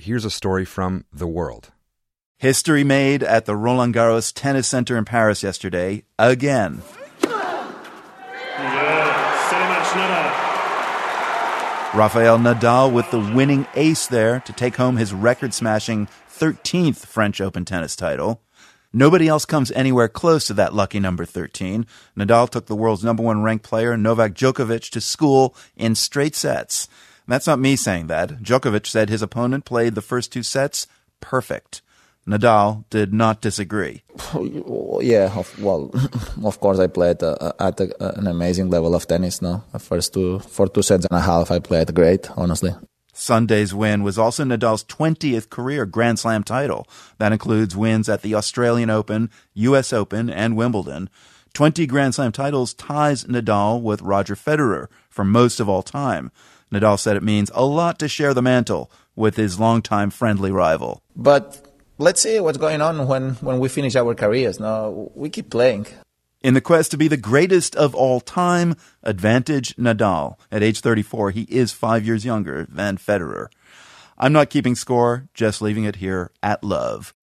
here's a story from The World. History made at the Roland Garros Tennis Center in Paris yesterday, again. Rafael Nadal with the winning ace there to take home his record-smashing 13th French Open tennis title. Nobody else comes anywhere close to that lucky number 13. Nadal took the world's number one ranked player, Novak Djokovic, to school in straight sets. That's not me saying that. Djokovic said his opponent played the first two sets perfect. Nadal did not disagree. Yeah, of course I played at an amazing level of tennis now. For 2 sets and a half, I played great, honestly. Sunday's win was also Nadal's 20th career Grand Slam title. That includes wins at the Australian Open, US Open, and Wimbledon. 20 Grand Slam titles ties Nadal with Roger Federer for most of all time. Nadal said it means a lot to share the mantle with his longtime friendly rival. But let's see what's going on when we finish our careers. Now, we keep playing. In the quest to be the greatest of all time, advantage Nadal. At age 34, he is 5 years younger than Federer. I'm not keeping score, just leaving it here at love.